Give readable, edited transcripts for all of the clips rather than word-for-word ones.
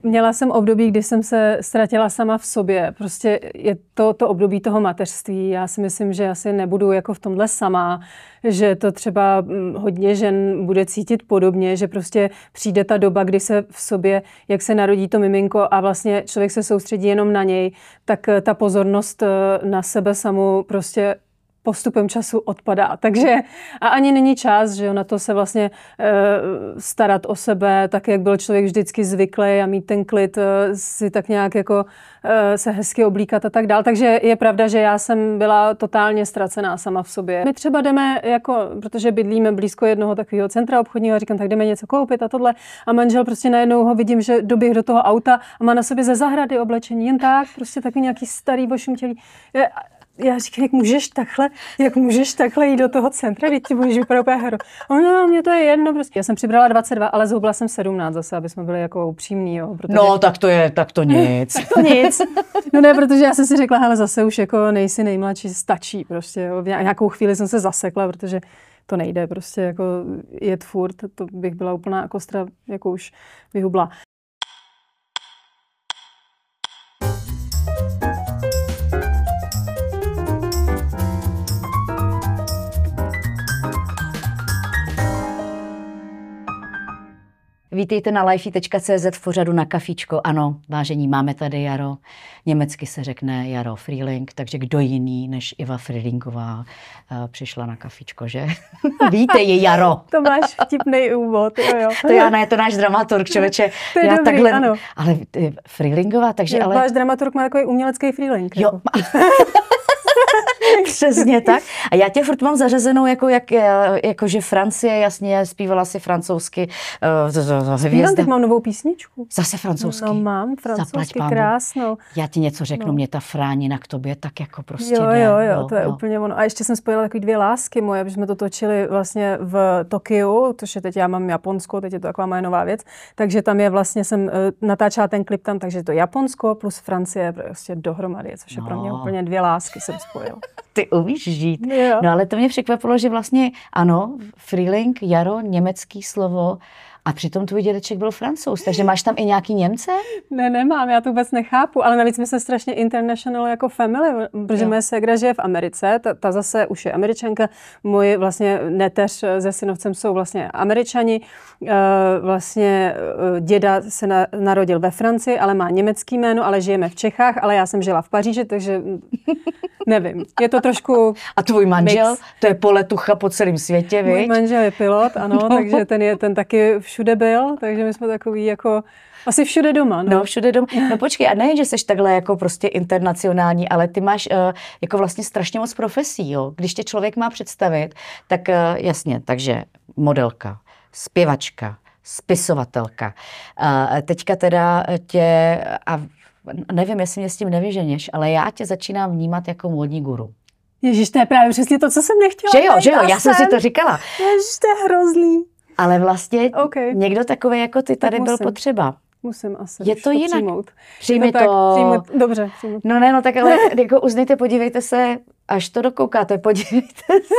Měla jsem období, kdy jsem se ztratila sama v sobě. Prostě je to období toho mateřství. Já si myslím, že asi nebudu jako v tomhle sama, že to třeba hodně žen bude cítit podobně, že prostě přijde ta doba, kdy se v sobě, jak se narodí to miminko a vlastně člověk se soustředí jenom na něj, tak ta pozornost na sebe samu prostě postupem času odpadá. Takže a ani není čas, že na to se vlastně starat o sebe, tak jak byl člověk vždycky zvyklý a mít ten klid, si tak nějak jako se hezky oblíkat a tak dál. Takže je pravda, že já jsem byla totálně ztracená sama v sobě. My třeba jdeme, jako, protože bydlíme blízko jednoho takového centra obchodního a říkám, tak jdeme něco koupit a tohle. A manžel prostě najednou ho vidím, že doběh do toho auta a má na sobě ze zahrady oblečení, jen tak, prostě takový nějaký starý ošuntělý. Já říkám, jak můžeš takhle jít do toho centra, teď ti budeš vypadat úplně hero. No, mě to je jedno prostě. Já jsem přibrala 22, ale zhubla jsem 17 zase, aby jsme byli jako upřímní, jo. Protože... No, tak to nic. Tak to nic. No ne, protože já jsem si řekla, hele, zase už jako nejsi nejmladší, stačí prostě, jo. V nějakou chvíli jsem se zasekla, protože to nejde prostě jako jet furt, to bych byla úplná kostra, jako už vyhubla. Vítejte na lifey.cz v pořadu Na kafíčko. Ano, vážení, máme tady Jaro. Německy se řekne Jaro Frieling, takže kdo jiný než Iva Frielingová přišla na kafíčko, že? Vítej, Jaro. To máš vtipnej úvod, jo. To já ne, to náš dramaturg, člověče. To je já dobrý, takhle, ano. Ale Frielingová, takže je, ale... Váš dramaturg má takový umělecký Frieling. Jo. Jako. Přesně tak. A já tě furt mám zařazenou jako že Francie, jasně, zpívala si francouzsky. Já teď mám novou písničku. Zase francouzsky. No mám, francouzsky krásnou. Já ti něco řeknu, mě ta fránina k tobě tak jako prostě Jo, to je úplně ono. A ještě jsem spojila takový dvě lásky moje, protože jsme to točili vlastně v Tokiu, což je teď já mám Japonsko, teď je to taková moje nová věc, takže tam je vlastně, jsem natáčela ten klip tam, takže to Japonsko plus Francie prostě dohromady, což je pro mě úplně dvě lásky jsem spojila. Ty umíš žít. Jo. No ale to mě překvapilo, že vlastně ano, Frieling, Jaro, německý slovo, a přitom tvůj dědeček byl Francouz, takže máš tam i nějaký Němce? Ne, nemám, já to vůbec nechápu, ale navíc my jsme strašně international jako family, protože moje ségra žije v Americe, ta zase už je Američanka, můj vlastně neteř se synovcem jsou vlastně Američani, vlastně děda se narodil ve Francii, ale má německý jméno, ale žijeme v Čechách, ale já jsem žila v Paříži, takže nevím, je to trošku... A tvůj manžel, to je poletucha po celém světě, viď? Můj manžel je pilot, ano, no. Takže ten taky všude byl, takže my jsme takový jako asi všude doma. No, všude doma. No počkej, a nejen, že jsi takhle jako prostě internacionální, ale ty máš jako vlastně strašně moc profesí, jo. Když tě člověk má představit, tak jasně, takže modelka, zpěvačka, spisovatelka. Teďka teda a nevím, jestli mě s tím nevyženěš, ale já tě začínám vnímat jako módní guru. Ježiš, to je právě přesně to, co jsem nechtěla. Že jo, já jsem si to říkala. Ježiš, to je hrozný. Ale vlastně někdo takový jako ty tady byl potřeba. Musím asi. Je to jinak. Přijmout. Přijmi to. Dobře, přijmout. No, tak ale jako uznejte, podívejte se, až to dokoukáte, podívejte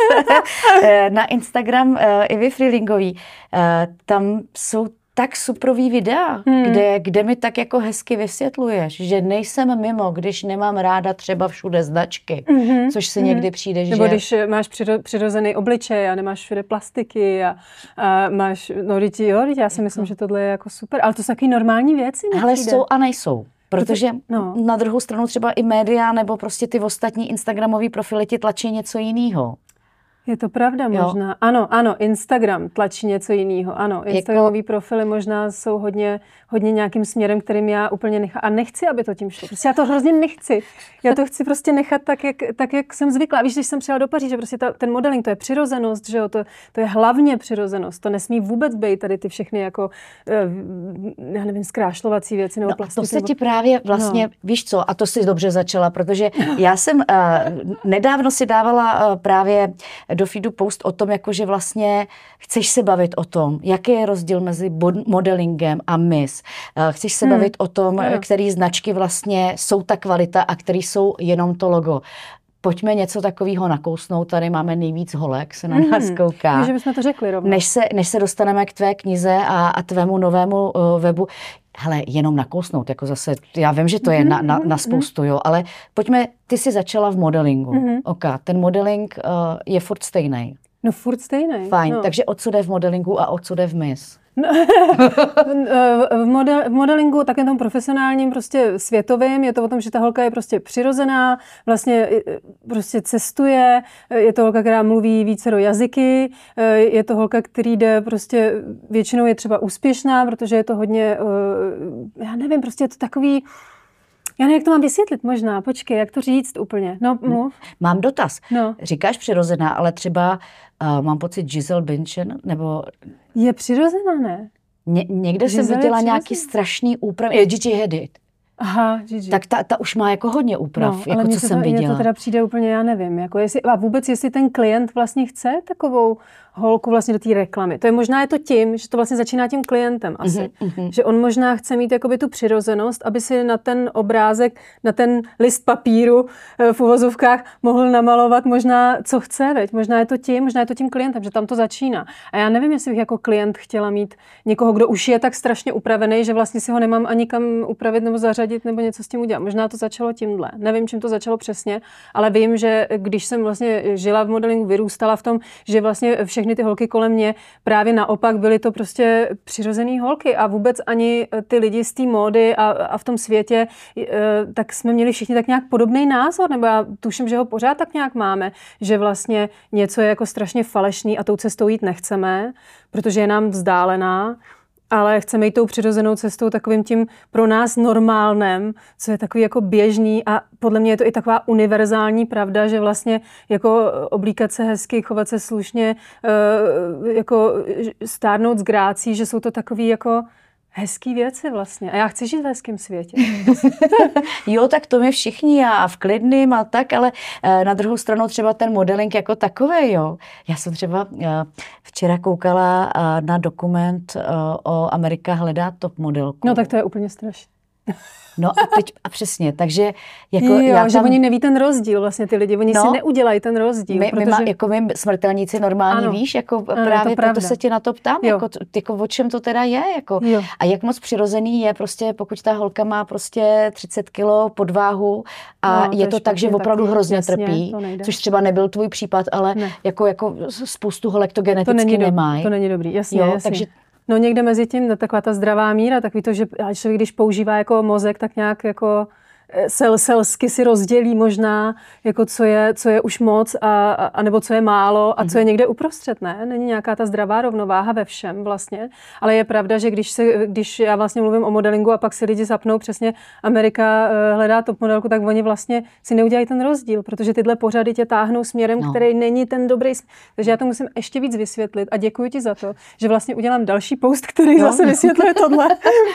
se na Instagram Ivy Frielingový. Tam jsou tak suprový videa, kde mi tak jako hezky vysvětluješ, že nejsem mimo, když nemám ráda třeba všude značky, což se někdy přijde, že... Nebo když máš přirozený obličej a nemáš všude plastiky a máš, já si myslím, že tohle je jako super, ale to jsou takový normální věci. Ale jsou a nejsou. Protože na druhou stranu třeba i média nebo prostě ty ostatní instagramový profily ti tlačí něco jiného. Je to pravda možná. Ano, Instagram tlačí něco jiného. Ano, Instagramový profily možná jsou hodně nějakým směrem, kterým já úplně nechám. A nechci, aby to tím šlo. Prostě já to hrozně nechci. Já to chci prostě nechat tak, jak jsem zvyklá. Víš, když jsem přijela do Paříže, prostě ten modeling, to je přirozenost, že jo? To je hlavně přirozenost. To nesmí vůbec být tady ty všechny jako, já nevím, zkrášlovací věci nebo plastiky. To se ti právě vlastně, víš co, a to jsi dobře začala, protože já jsem nedávno si dávala právě do feedu post o tom, jakože vlastně chceš se bavit o tom, jaký je rozdíl mezi modelingem a Miss. Chceš se bavit o tom, který značky vlastně jsou ta kvalita a který jsou jenom to logo. pojďme něco takového nakousnout, tady máme nejvíc holek, se na nás kouká. Že bychom to řekli rovnou. Než se dostaneme k tvé knize a tvému novému webu, hele, jenom nakousnout, jako zase, já vím, že to je na spoustu, jo, ale pojďme, ty jsi začala v modelingu, ten modeling je furt stejný. No furt stejný. Fajn, takže o co jde v modelingu a o co jde v Miss? No, v modelingu, tak tom profesionálním, prostě světovým, je to o tom, že ta holka je prostě přirozená, vlastně prostě cestuje, je to holka, která mluví vícero jazyky, je to holka, který jde prostě, většinou je třeba úspěšná, protože je to hodně, já nevím, prostě je to takový, já nevím, jak to mám vysvětlit možná, počkej, jak to říct úplně, no mluv. Mám dotaz, no. Říkáš přirozená, ale třeba mám pocit Gisele Bündchen, nebo... Je přirozená, ne? Někde jsem viděla nějaký strašný úprav, Gigi Hadid. Aha, Gigi. Tak ta už má jako hodně úprav, jako co jsem viděla. Mně to teda přijde úplně, já nevím, jako jestli ten klient vlastně chce takovou holku vlastně do té reklamy. To je možná je to tím, že to vlastně začíná tím klientem asi. Že on možná chce mít jakoby tu přirozenost, aby si na ten obrázek, na ten list papíru v uvozovkách mohl namalovat možná, co chce, veď. Možná je to tím klientem, že tam to začíná. A já nevím, jestli bych jako klient chtěla mít někoho, kdo už je tak strašně upravený, že vlastně si ho nemám ani kam upravit nebo zařadit nebo něco s tím udělat. Možná to začalo tímhle. Nevím, čím to začalo přesně, ale vím, že když jsem vlastně žila v modelingu, vyrůstala v tom, že vlastně všechny ty holky kolem mě právě naopak byly to prostě přirozený holky a vůbec ani ty lidi z té módy a v tom světě, tak jsme měli všichni tak nějak podobný názor, nebo já tuším, že ho pořád tak nějak máme, že vlastně něco je jako strašně falešný a tou cestou jít nechceme, protože je nám vzdálená, ale chceme jít tou přirozenou cestou takovým tím pro nás normálnem, co je takový jako běžný a podle mě je to i taková univerzální pravda, že vlastně jako oblíkat se hezky, chovat se slušně, jako stárnout s grácí, že jsou to takový jako hezký věci vlastně. A já chci žít v hezkém světě. Jo, tak to my všichni a v klidným a tak, ale na druhou stranu třeba ten modeling jako takovej, jo. Já jsem třeba včera koukala na dokument o Amerika hledá top modelku. No tak to je úplně strašné. No a přesně, takže jako jo, já tam... že oni neví ten rozdíl vlastně ty lidi, oni si neudělají ten rozdíl. My smrtelníci normální, ano, víš, jako ano, právě proto se tě na to ptám, jako o čem to teda je, jako a jak moc přirozený je prostě, pokud ta holka má prostě 30 kilo podváhu a je to tak, že opravdu hrozně trpí, což třeba nebyl tvůj případ, ale jako spoustu holek to geneticky nemají. To není dobrý, jasně. Takže no někde mezi tím, taková ta zdravá míra, takový to, že člověk, když používá jako mozek, tak nějak jako selsky si rozdělí možná, jako co je už moc a nebo co je málo a co je někde uprostřed, ne? Není nějaká ta zdravá rovnováha ve všem vlastně, ale je pravda, že když já vlastně mluvím o modelingu a pak si lidi zapnou přesně Amerika hledá top modelku, tak oni vlastně si neudělají ten rozdíl, protože tyhle pořady tě táhnou směrem, který není ten dobrý. Takže já to musím ještě víc vysvětlit a děkuji ti za to, že vlastně udělám další post, který zase vysvětluje tohle.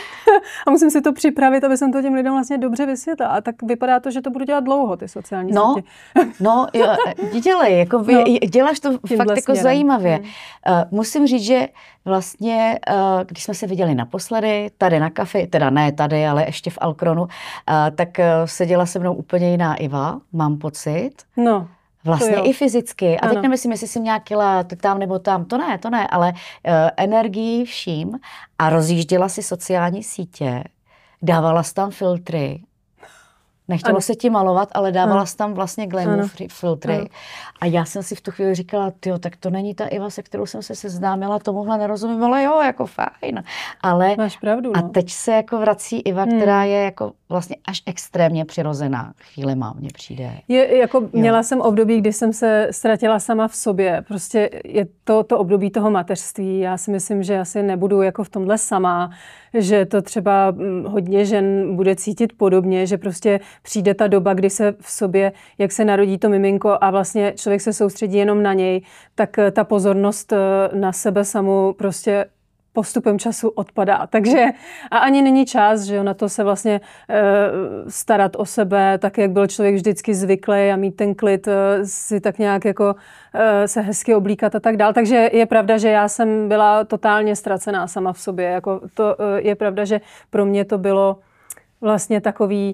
A musím si to připravit, aby jsem to těm lidem vlastně dobře vysvětlila. A tak vypadá to, že to budu dělat dlouho, ty sociální sítě. No, dělej, jako děláš to fakt jako směrem. Zajímavě. Musím říct, že vlastně, když jsme se viděli naposledy, tady na kafi, teda ne tady, ale ještě v Alkronu, tak seděla se mnou úplně jiná Iva, mám pocit. No. Vlastně i fyzicky. A teď nemyslím, jestli jsem nějak kila tam nebo tam. To ne, ale energii vším. A rozjížděla si sociální sítě, dávala si tam filtry. Nechtělo se ti malovat, ale dávala jsi tam vlastně glamour filtry. Ano. A já jsem si v tu chvíli říkala, tak to není ta Iva, se kterou jsem se seznámila, tomuhle nerozumím, ale jo, jako fajn. Ale máš pravdu, a teď se jako vrací Iva, která je jako vlastně až extrémně přirozená. Chvílema mně přijde. Měla jsem období, kdy jsem se ztratila sama v sobě. Prostě je to období toho mateřství. Já si myslím, že asi nebudu jako v tomhle sama, že to třeba hodně žen bude cítit podobně, že prostě přijde ta doba, kdy se v sobě, jak se narodí to miminko a vlastně člověk se soustředí jenom na něj, tak ta pozornost na sebe samu prostě postupem času odpadá. Takže a ani není čas, že na to se vlastně starat o sebe, tak jak byl člověk vždycky zvyklý a mít ten klid, si tak nějak jako se hezky oblíkat a tak dál. Takže je pravda, že já jsem byla totálně ztracená sama v sobě. Jako to je pravda, že pro mě to bylo vlastně takový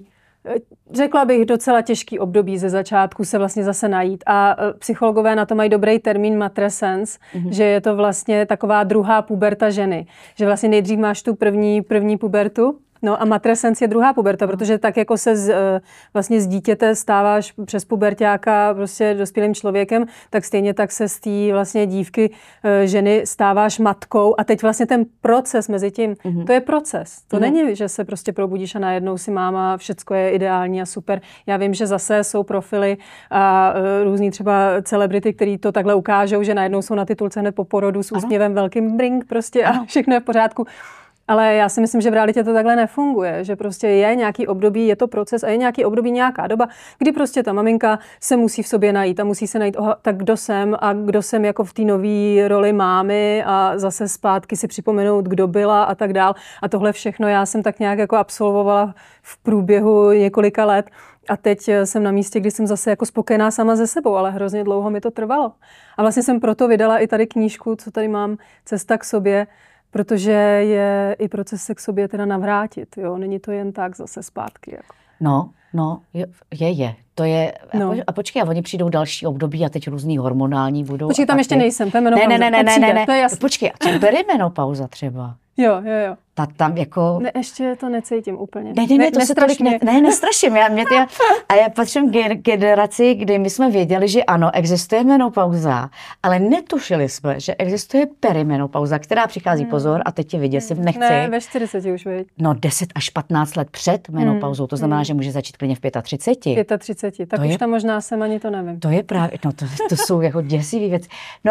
řekla bych, docela těžký období ze začátku se vlastně zase najít. A psychologové na to mají dobrý termín matrescence, že je to vlastně taková druhá puberta ženy. Že vlastně nejdřív máš tu první pubertu, no a matrescence je druhá puberta, protože tak jako se vlastně z dítěte stáváš přes puberťáka prostě dospělým člověkem, tak stejně tak se z té vlastně dívky ženy stáváš matkou a teď vlastně ten proces mezi tím, to je proces. To není, že se prostě probudíš a najednou si máma, všecko je ideální a super. Já vím, že zase jsou profily a různý třeba celebrity, který to takhle ukážou, že najednou jsou na titulce hned po porodu s úsměvem velkým bring prostě a všechno je v pořádku. Ale já si myslím, že v realitě to takhle nefunguje, že prostě je nějaký období, je to proces a je nějaký období, nějaká doba, kdy prostě ta maminka se musí v sobě najít a musí se najít, tak kdo jsem a kdo jsem jako v té nové roli mámy a zase zpátky si připomenout, kdo byla a tak dál. A tohle všechno já jsem tak nějak jako absolvovala v průběhu několika let. A teď jsem na místě, kdy jsem zase jako spokojená sama ze sebou, ale hrozně dlouho mi to trvalo. A vlastně jsem proto vydala i tady knížku, co tady mám, Cesta k sobě, protože je i proces se k sobě teda navrátit, jo, není to jen tak zase zpátky. Jako. No, je. To je, a počkej, a oni přijdou další období a teď různý hormonální budou. Počkej, tam ještě nejsem, to je menopauza. Ne, to je jasný. Počkej, a co perimenopauza třeba? Jo. Tam jako... Ne, ještě to necítím úplně. Ne, to se tolik nestraším. Já patřím generaci, kdy my jsme věděli, že ano, existuje menopauza, ale netušili jsme, že existuje perimenopauza, která přichází, pozor, a teď tě vyděsím, nechci. Ne, ve 40 už věď. No 10 až 15 let před menopauzou, to znamená, že může začít klidně v 35. 35, tak to už tam možná jsem, ani to nevím. To je právě, to jsou jako děsivý věci. No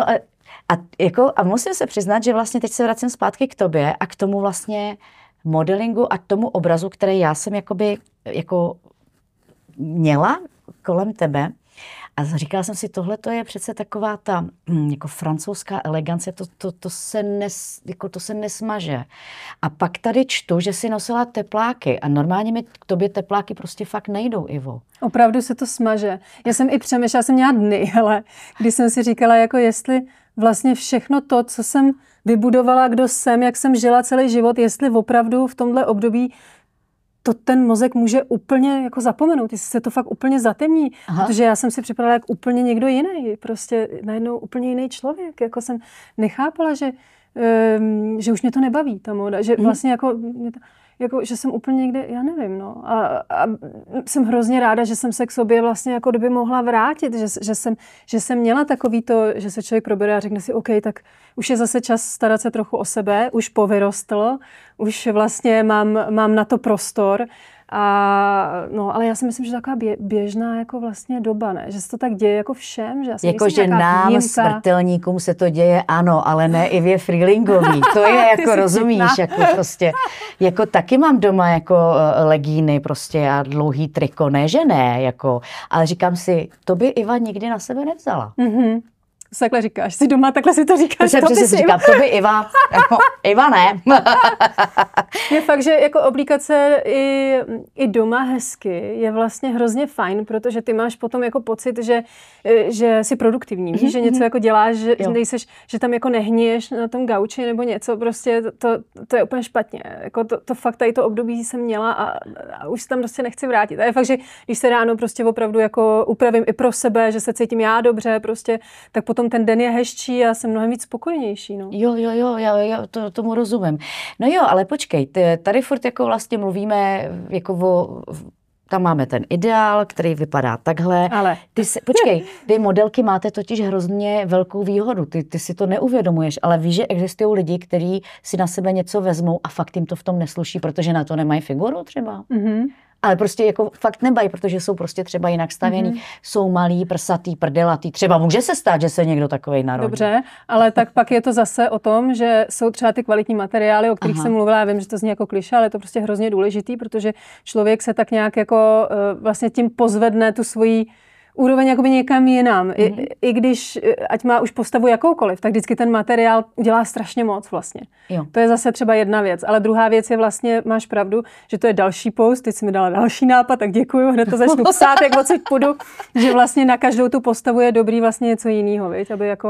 a musím se přiznat, že vlastně teď se vracím zpátky k tobě a k tomu vlastně modelingu a k tomu obrazu, který já jsem jako měla kolem tebe. A říkala jsem si, tohle to je přece taková ta jako francouzská elegance, to se nesmaže. A pak tady čtu, že si nosila tepláky a normálně mi k tobě tepláky prostě fakt nejdou, Ivo. Opravdu se to smaže. Já jsem i přemýšlela, já jsem měla dny, ale když jsem si říkala, jako jestli vlastně všechno to, co jsem vybudovala, kdo jsem, jak jsem žila celý život, jestli opravdu v tomhle období to ten mozek může úplně jako zapomenout, jestli se to fakt úplně zatemní, protože já jsem si připadala jak úplně někdo jiný, prostě najednou úplně jiný člověk, jako jsem nechápala, že už mě to nebaví, ta móda, že vlastně jako, že jsem úplně někde, já nevím, no. A jsem hrozně ráda, že jsem se k sobě vlastně jako kdyby mohla vrátit, že jsem měla takový to, že se člověk probere a řekne si, OK, tak už je zase čas starat se trochu o sebe, už povyrostl, už vlastně mám na to prostor. Ale já si myslím, že taková běžná jako vlastně doba, ne? Že se to tak děje jako všem, že já si jako, že nám výjimka. Smrtelníkům se to děje, ano, ale ne Ivě Freelingový. To je jako, rozumíš, jako prostě, jako taky mám doma jako legíny prostě a dlouhý triko, ne, že ne, jako, ale říkám si, to by Iva nikdy na sebe nevzala. Mm-hmm. Takhle říkáš, jsi doma, takhle si to říkáš. Přesně si říkám, to by Iva, jako, Iva ne. Je fakt, že jako oblíkat se i doma hezky je vlastně hrozně fajn, protože ty máš potom jako pocit, že jsi produktivní, víš, že něco jako děláš, že nejseš, že tam jako nehníješ na tom gauči nebo něco, prostě to je úplně špatně. Jako to fakt tady to období jsem měla a už se tam prostě nechci vrátit. A je fakt, že když se ráno prostě opravdu jako upravím i pro sebe, že se cítím já dobře, prostě, tak potom ten den je hezčí a jsem mnohem víc spokojenější. No. Jo, já tomu rozumím. No jo, ale počkej, tady furt jako vlastně mluvíme jako tam máme ten ideál, který vypadá takhle. Ale. Počkej, ty modelky máte totiž hrozně velkou výhodu. Ty si to neuvědomuješ, ale víš, že existují lidi, kteří si na sebe něco vezmou a fakt jim to v tom nesluší, protože na to nemají figuru třeba. Mm-hmm. Ale prostě jako fakt nebají, protože jsou prostě třeba jinak stavěný, jsou malí, prsatý, prdelatý. Třeba může se stát, že se někdo takovej narodí. Dobře, ale tak pak je to zase o tom, že jsou třeba ty kvalitní materiály, o kterých jsem mluvila. Já vím, že to zní jako klišé, ale je to prostě hrozně důležitý, protože člověk se tak nějak jako vlastně tím pozvedne tu svoji úroveň jakoby někam jinam. I když, ať má už postavu jakoukoliv, tak vždycky ten materiál udělá strašně moc vlastně. Jo. To je zase třeba jedna věc. Ale druhá věc je vlastně, máš pravdu, že to je další post, teď jsi mi dala další nápad, tak děkuju, hned to začnu psát, jak odsud půjdu, že vlastně na každou tu postavu je dobrý vlastně něco jiného, viď? Aby jako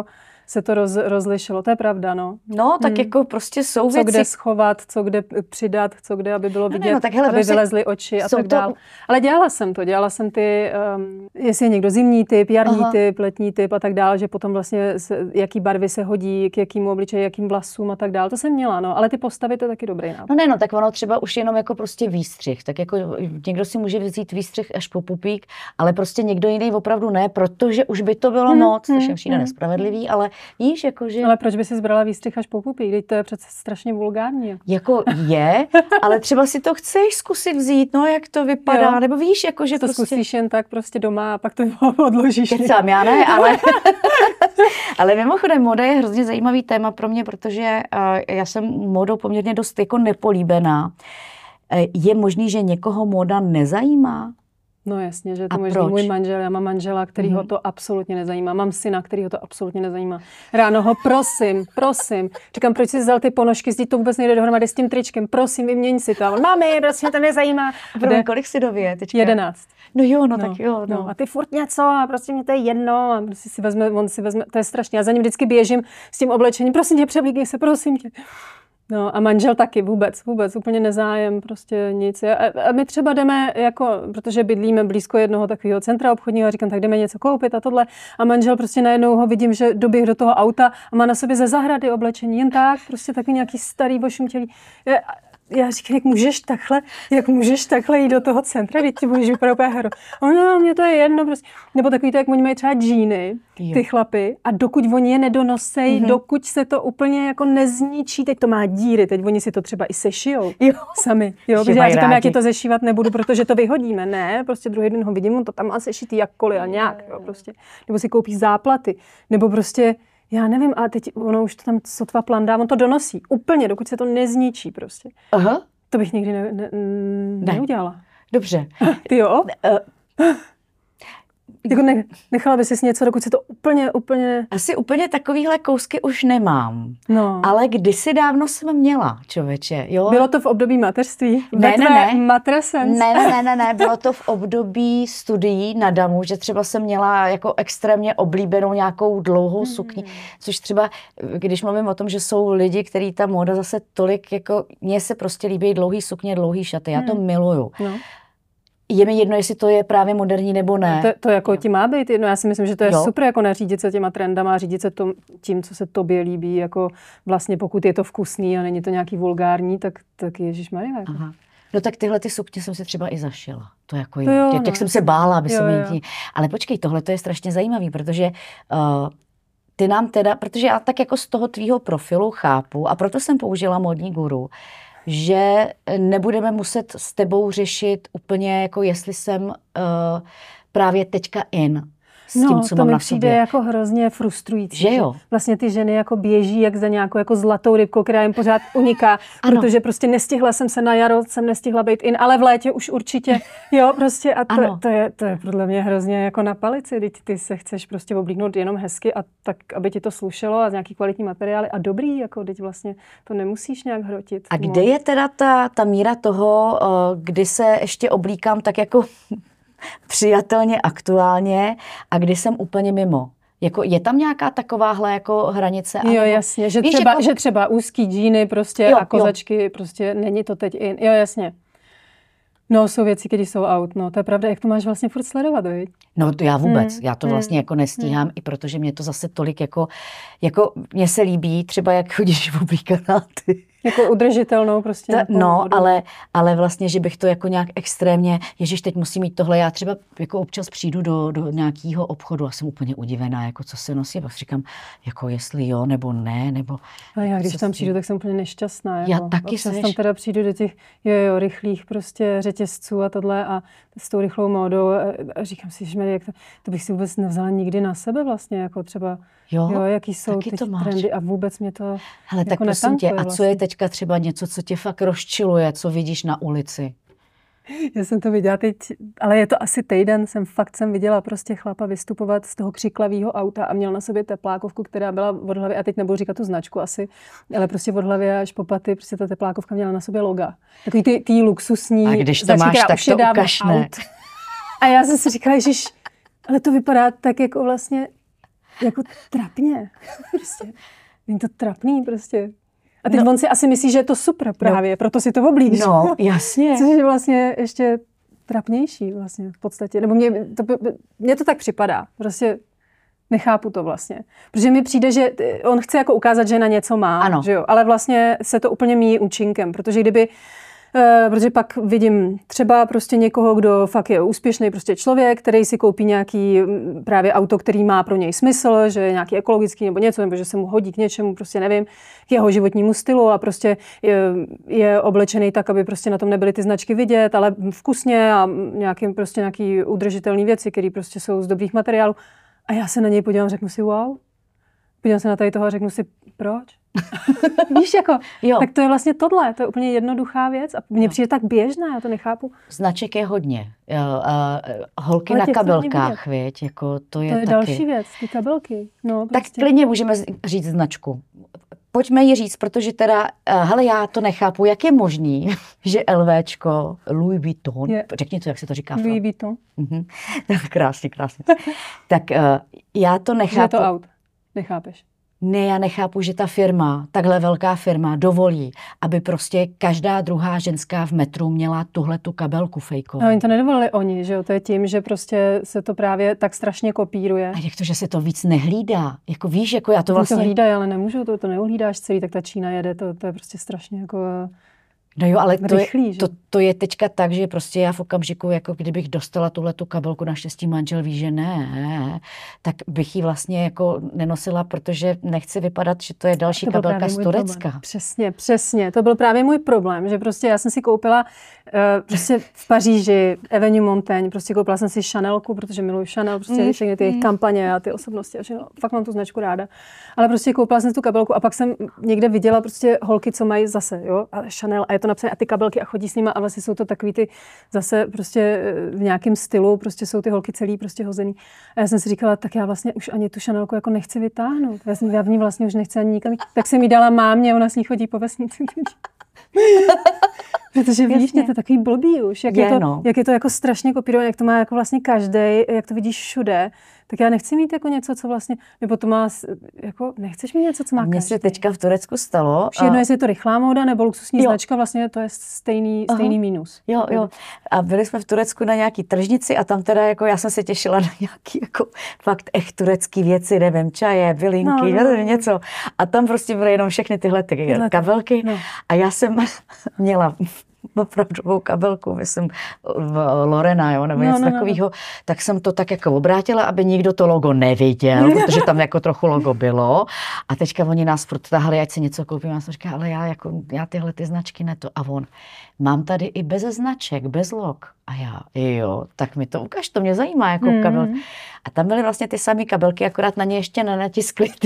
se to rozlišilo, to je pravda, no. No, tak jako prostě jsou věci. Co kde schovat, co kde přidat, co kde, aby bylo vidět, tak hele, aby vylezly oči a tak dál. Ale dělala jsem ty, jestli je někdo zimní typ, jarní typ, letní typ a tak dál, že potom vlastně jaký barvy se hodí, k jakým obličeji, jakým vlasům a tak dál. To jsem měla, no, ale ty postavy to je taky dobrý nápad. No tak ono třeba už jenom jako prostě výstřih, tak jako někdo si může vzít výstřih až po pupík, ale prostě někdo jiný opravdu ne, protože už by to bylo moc, což je přijde nespravedlivý, ale víš, jakože... Ale proč by si zbrala výstřih až po pupík? Teď to je přece strašně vulgární. Jako je, ale třeba si to chceš zkusit vzít, no jak to vypadá, nebo víš, jakože to prostě... zkusíš jen tak prostě doma a pak to odložíš. Kecám, já ne, ale... ale mimochodem, móda je hrozně zajímavý téma pro mě, protože já jsem módou poměrně dost jako nepolíbená. Je možný, že někoho móda nezajímá? No jasně, že to možný. Můj manžel, já mám manžela, který ho to absolutně nezajímá. Mám syna, který ho to absolutně nezajímá. Ráno ho prosím. Říkám, proč jsi vzal ty ponožky, zdí to vůbec nejde dohromady s tím tričkem. Prosím, vyměň si to. Mami, prostě to nezajímá. Kolik si dověje teďka? 11. No jo, tak jo. No. A ty furt něco a prostě mě to je jedno. A prostě on si vezme, to je strašně. Já za ním vždycky běžím s tím oblečením. Prosím tě, převlíkni se, prosím tě. No a manžel taky vůbec, úplně nezájem, prostě nic. A my třeba jdeme, jako, protože bydlíme blízko jednoho takového centra obchodního a říkám, tak jdeme něco koupit a tohle. A manžel prostě najednou ho vidím, že doběh do toho auta a má na sobě ze zahrady oblečení, jen tak, prostě takový nějaký starý ošuntělý. Já říkám, jak můžeš takhle jít do toho centra, když ti budeš vypadat úplně hero. No, mně to je jedno prostě. Nebo takový to, jak oni mají třeba džíny, ty chlapy, a dokud oni je nedonosejí, dokud se to úplně jako nezničí, teď to má díry, teď oni si to třeba i sešijou sami. Jo, protože já říkám, jak je to zešívat nebudu, protože to vyhodíme. Ne, prostě druhý den ho vidím, on to tam má sešitý jakkoliv a nějak, jo, prostě. Nebo si koupí záplaty, nebo prostě já nevím, ale teď ono už to tam sotva plandá, on to donosí úplně, dokud se to nezničí prostě. Aha. To bych nikdy neudělala. Dobře. Ty jo? Jako nechala by si něco, dokud se to úplně... Asi úplně takovýhle kousky už nemám. No. Ale kdysi dávno jsem měla, člověče. Jo? Bylo to v období mateřství? Ne. Matrescence? Ne. Bylo to v období studií na damu, že třeba jsem měla jako extrémně oblíbenou nějakou dlouhou sukni, což třeba, když mluvím o tom, že jsou lidi, který ta móda zase tolik, jako mně se prostě líbí dlouhý sukně, dlouhý šaty, já to miluju. No. Je mi jedno, jestli to je právě moderní nebo ne. To jako ti má být jedno. Já si myslím, že to je super, jako neřídit se těma trendama, řídit se tím, co se tobě líbí, jako vlastně pokud je to vkusný a není to nějaký vulgární, tak ježišmarja. Jako. No tak tyhle ty sukně jsem si třeba i zašila. To jako jak jsem se bála, aby se mi... Ale počkej, tohle to je strašně zajímavý, protože ty nám teda, protože já tak jako z toho tvýho profilu chápu a proto jsem použila Módní guru, že nebudeme muset s tebou řešit úplně, jako jestli jsem právě teďka in s tím, co mám na sobě. No, to mi přijde jako hrozně frustrující. Že jo? Vlastně ty ženy jako běží jak za nějakou jako zlatou rybkou, která jim pořád uniká, protože prostě nestihla jsem se na jaro, jsem nestihla být in, ale v létě už určitě, jo, prostě a to je podle mě hrozně jako na palici, když ty se chceš prostě oblíknout jenom hezky a tak, aby ti to slušelo a nějaký kvalitní materiály a dobrý, jako teď vlastně to nemusíš nějak hrotit. A kde je teda ta míra toho, kdy se ještě oblíkám tak jako přijatelně, aktuálně a kdy jsem úplně mimo? Jako je tam nějaká takováhle jako hranice? Jo, jasně, že třeba úzký džíny prostě a kozačky, prostě není to teď in. Jo, jasně. No, jsou věci, když jsou out, no, to je pravda, jak to máš vlastně furt sledovat, viď? No, to já vůbec, já to vlastně jako nestíhám, i protože mě to zase tolik jako mně se líbí, třeba jak chodíš oblíkaná ty. Jako udržitelnou prostě. No, ale vlastně, že bych to jako nějak extrémně, ježiš, teď musím mít tohle, já třeba jako občas přijdu do nějakého obchodu a jsem úplně udivená, jako co se nosí, pak říkám, jako jestli jo, nebo ne, nebo... A já když tam přijdu, tak jsem úplně nešťastná. Jako. Já taky občas tam teda přijdu do těch rychlých prostě řetězců a tohle a s tou rychlou módou a říkám si, že jak to bych si vůbec nevzala nikdy na sebe vlastně, jako třeba, jaký jsou ty trendy a vůbec mě to hele, jako tak prosím tě, a co je teďka třeba něco, co tě fakt rozčiluje, co vidíš na ulici? Já jsem to viděla teď, ale je to asi týden, jsem viděla prostě chlapa vystupovat z toho křiklavého auta a měl na sobě teplákovku, která byla od hlavy, a teď nebudu říkat tu značku asi, ale prostě od hlavy až po paty, prostě ta teplákovka měla na sobě loga. Takový ty luxusní. A když to máš, tak to ukaž, ne? A já jsem si říkala, ježiš, ale to vypadá tak jako vlastně jako trapně. Prostě. Není to trapný prostě. A teď on si asi myslí, že je to super právě, proto si to oblíž. No, jasně. Což je vlastně ještě trapnější vlastně v podstatě. Nebo mně to tak připadá. Prostě nechápu to vlastně. Protože mi přijde, že on chce jako ukázat, že na něco má. Ano. Že jo? Ale vlastně se to úplně míjí účinkem. Protože pak vidím třeba prostě někoho, kdo fakt je úspěšný prostě člověk, který si koupí nějaký právě auto, který má pro něj smysl, že je nějaký ekologický nebo něco, nebo že se mu hodí k něčemu, prostě nevím, k jeho životnímu stylu a prostě je oblečený tak, aby prostě na tom nebyly ty značky vidět, ale vkusně a nějaký udržitelný věci, které prostě jsou z dobrých materiálů. A já se na něj podívám a řeknu si wow. Podívám se na tady toho a řeknu si proč? Víš, jako, tak to je vlastně tohle, to je úplně jednoduchá věc a mně přijde tak běžná, já to nechápu. Značek je hodně. Holky na kabelkách, věď, jako to je taky. Další věc, ty kabelky. No, prostě. Tak klidně můžeme říct značku. Pojďme ji říct, protože teda, hele, já to nechápu, jak je možný, že LVčko, Louis Vuitton, řekni to, jak se to říká. Louis Vuitton. Krásně. Tak já to nechápu. Je to aut, nechápeš? Ne, já nechápu, že ta firma, takhle velká firma, dovolí, aby prostě každá druhá ženská v metru měla tuhletu kabelku fejkovou. No, oni to nedovolili oni, že jo? To je tím, že prostě se to právě tak strašně kopíruje. A jak to, že se to víc nehlídá? Jako víš, jako já to vlastně... To hlídají, ale nemůžu, to neuhlídáš celý, tak ta Čína jede, to je prostě strašně jako... No jo, ale rychlý, to je teďka tak, že prostě já v okamžiku, jako kdybych dostala tuhletu kabelku, naštěstí manžel ví, že ne, tak bych ji vlastně jako nenosila, protože nechci vypadat, že to je další kabelka z Turecka. Přesně. To byl právě můj problém, že prostě já jsem si koupila prostě v Paříži Avenue Montaigne, prostě koupila jsem si Chanelku, protože miluji Chanel, prostě všechny ty jejich kampaně a ty osobnosti a všechno. Fakt mám tu značku ráda. Ale prostě koupila jsem si tu kabelku a pak jsem někde viděla prostě holky, co mají zase, jo, a Chanel a je to napsané a ty kabelky a chodí s nima a vlastně jsou to takový ty zase prostě v nějakém stylu, prostě jsou ty holky celý prostě hozený. A já jsem si říkala, tak já vlastně už ani tu Chanelku jako nechci vytáhnout. Já v ní vlastně už nechci ani nikam. Tak jsem jí dala mámě, ona s ní chodí po vesnici. Protože víš, mě to je takový blbý už, jak je to jako strašně kopírované, jak to má jako vlastně každej, jak to vidíš všude, tak já nechci mít jako něco, co vlastně, nebo to má, jako nechceš mít něco, co má každý. Mně se teďka v Turecku stalo. Už jedno, jestli je to rychlá móda nebo luxusní značka, vlastně to je stejný mínus. Jo. A byli jsme v Turecku na nějaký tržnici a tam teda jako já jsem se těšila na nějaký jako fakt turecký věci, nevím, čaje, bylinky, něco. A tam prostě byly jenom všechny tyhle kabelky a já jsem měla opravdovou kabelku, myslím, Lorena, jo, nebo něco takového, tak jsem to tak jako obrátila, aby nikdo to logo neviděl, protože tam jako trochu logo bylo. A teďka oni nás furt tahali, ať si něco koupím. A jsem říkala, ale já tyhle ty značky ne to. A on, mám tady i bez značek, bez log. A já, jo, tak mi to ukaž, to mě zajímá, jako kabel. A tam byly vlastně ty samé kabelky, akorát na ně ještě nenatiskli ty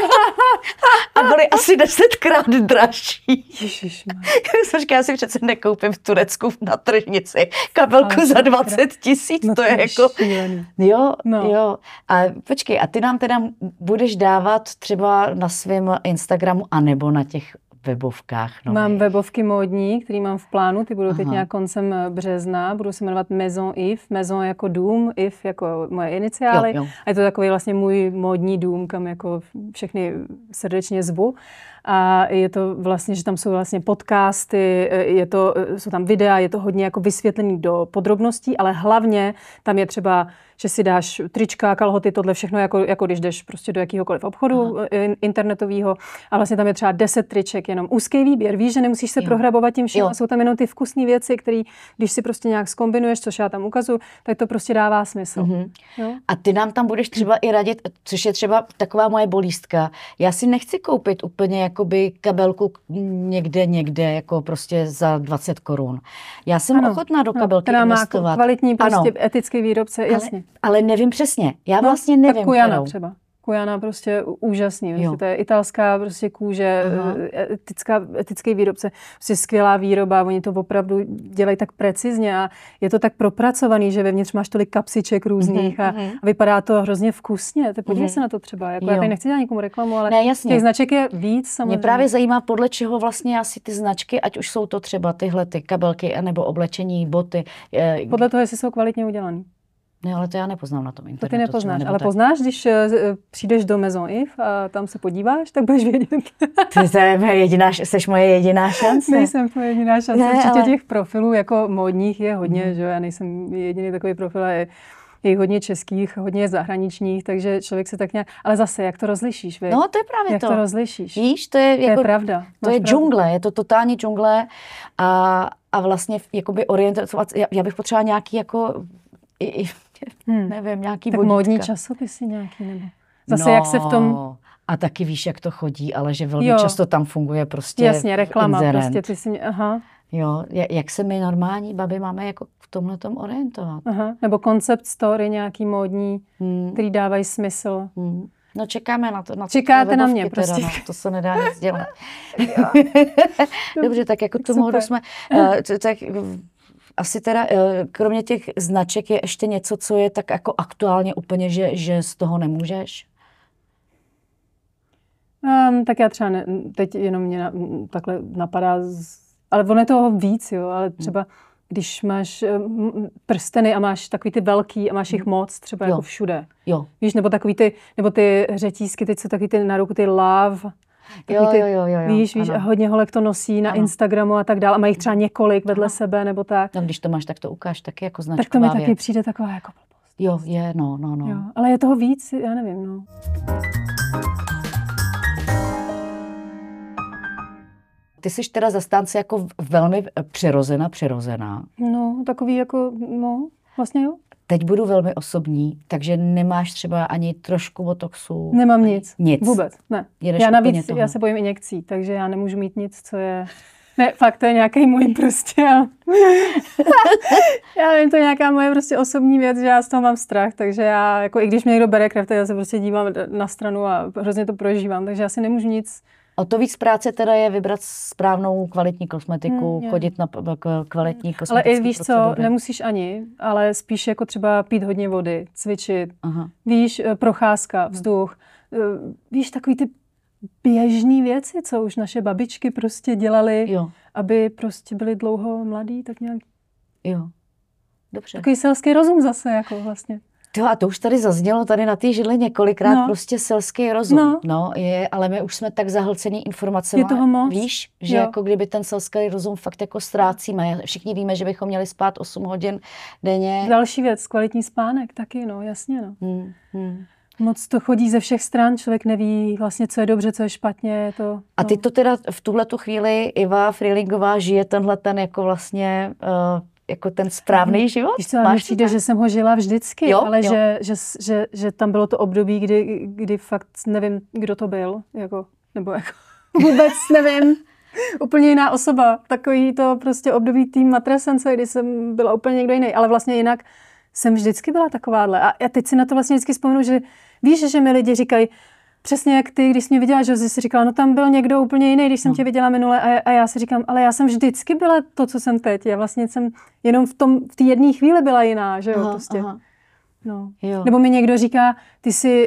a byly asi 10krát dražší. Ježišmarja. Jsem říkala, já si přece nekoupím v Turecku na tržnici kabelku za 20 000, to je jako... Šílený. Jo. A počkej, a ty nám teda budeš dávat třeba na svém Instagramu anebo na těch webovkách. Mám webovky módní, které mám v plánu, ty budou teď nějak koncem března, budou se jmenovat Maison Yves, Maison jako dům, Yves jako moje iniciály. Jo. A je to takový vlastně můj módní dům, kam jako všechny srdečně zvu. A je to vlastně, že tam jsou vlastně podcasty, jsou tam videa, je to hodně jako vysvětlený do podrobností, ale hlavně tam je třeba, že si dáš trička, kalhoty, tohle všechno, jako když jdeš prostě do jakýhokoliv obchodu internetového. A vlastně tam je třeba 10 triček, jenom úzký výběr. Víš, že nemusíš se prohrabovat tím všem. Jsou tam jenom ty vkusné věci, které, když si prostě nějak zkombinuješ, což já tam ukazuju, tak to prostě dává smysl. Jo? A ty nám tam budeš třeba i radit, což je třeba taková moje bolístka. Já si nechci koupit úplně jakoby kabelku někde, jako prostě za 20 korun. Já jsem ochotná do kabelky investovat. Má kvalitní prostě etický výrobce, jasně. Ale nevím přesně. Já vlastně nevím. Tak Kujana třeba. Kujana prostě úžasný. To je italská prostě kůže, etický výrobce. Prostě skvělá výroba, oni to opravdu dělají tak precizně a je to tak propracovaný, že vevnitř máš tolik kapsiček různých a vypadá to hrozně vkusně. Podívej se na to třeba. Jako já tady nechci dělat nikomu reklamu, ale těch značek je víc samozřejmě. Mě právě zajímá, podle čeho vlastně asi ty značky, ať už jsou to třeba tyhle ty kabelky nebo oblečení, boty. Podle toho, jestli jsou kvalitně udělaný. Ne, ale to já nepoznám na tom internetu. To ty nepoznáš, ale tak. poznáš, když přijdeš do Maison Yves a tam se podíváš, tak budeš vědět. To je seš moje jediná šance. Nejsem tvoje jediná šance. Ne, Určitě ale... těch profilů jako módních je hodně, že já nejsem jediný takový profil, je jich hodně českých, hodně zahraničních, takže člověk se tak nějak... Ale zase, jak to rozlišíš, vy? No, to je právě jak to. Jak to rozlišíš? Víš, to je jako... To je pravda. To je džungle, je to totální džungle a vlastně jakoby orientovat... Já bych potřebovala nějaký jako... nevím, nějaký tak vodítka. módní časopisy nějaký, nebo... Zase jak se v tom... A taky víš, jak to chodí, ale že velmi často tam funguje prostě jasně, reklama, inzerent. prostě ty si mě... Aha. Jo, jak se my normální baby máme jako v tomhletom orientovat. Aha. Nebo koncept story nějaký módní, který dávají smysl. No čekáme na to. Čekáte na mě prostě. Teda, no, to se nedá nic dělat. Dobře, tak jako tu módu jsme... tak asi teda, kromě těch značek je ještě něco, co je tak jako aktuálně úplně, že z toho nemůžeš? Tak já třeba teď jenom mě takhle napadá, ale ono je toho víc, jo, ale třeba když máš prsteny a máš takový ty velký a máš jich moc, třeba jako všude. Jo. Víš, nebo ty řetízky, teď jsou takový ty na ruku, ty love. Jo. Víš, a hodně holek to nosí na Instagramu a tak dále. A mají jich třeba několik vedle sebe, nebo tak. No, když to máš, tak to ukáž taky jako značková tak to mi věc. taky přijde taková jako blbost. Jo, je, no. Jo, ale je toho víc, já nevím, no. Ty jsi teda zastánce jako velmi přirozená. No, takový jako, no, vlastně jo. Teď budu velmi osobní, takže nemáš třeba ani trošku botoxu? Nemám nic. Nic? Vůbec, ne. Já navíc, já se bojím injekcí, takže já nemůžu mít nic, co je... Ne, fakt, to je nějaký můj prostě... Já nevím, to je nějaká moje prostě osobní věc, že já z toho mám strach, takže já, jako i když mě někdo bere krev, tak já se prostě dívám na stranu a hrozně to prožívám, takže já si nemůžu nic... O to víc práce teda je vybrat správnou kvalitní kosmetiku, chodit na kvalitní kosmetické ale i víš procedury. co, nemusíš ani, ale spíš jako třeba pít hodně vody, cvičit, Aha. víš, procházka, vzduch, víš, takový ty běžný věci, co už naše babičky prostě dělaly, aby prostě byli dlouho mladí, tak nějak. Jo, dobře. Takový selský rozum zase, jako vlastně. A to už tady zaznělo tady na té židli několikrát, prostě selský rozum. No, ale my už jsme tak zahlcení informacemi. Je toho moc. Víš, že jako kdyby ten selský rozum fakt jako ztrácíme. Všichni víme, že bychom měli spát 8 hodin denně. Další věc, kvalitní spánek taky, no, jasně, no. Moc to chodí ze všech stran, člověk neví vlastně, co je dobře, co je špatně. A ty to teda v tuhletu chvíli, Iva Frýlingová, žije tenhle ten jako vlastně... jako ten správný život? Víš co, mi přijde, že jsem ho žila vždycky, ale jo. Že tam bylo to období, kdy fakt nevím, kdo to byl, jako, nebo jako vůbec nevím. Úplně jiná osoba. Takový to prostě období té matresence, kdy jsem byla úplně někdo jiný, ale vlastně jinak jsem vždycky byla takováhle. A já teď si na to vlastně vždycky vzpomenu, že víš, že mi lidi říkají, přesně jak ty, když jsi mě viděla, že jsi říkala, no tam byl někdo úplně jiný, když jsem tě viděla minule a já si říkám, ale já jsem vždycky byla to, co jsem teď. Já vlastně jsem jenom v té jedné chvíli byla jiná, že jo, prostě. No. Jo. Nebo mi někdo říká, ty jsi,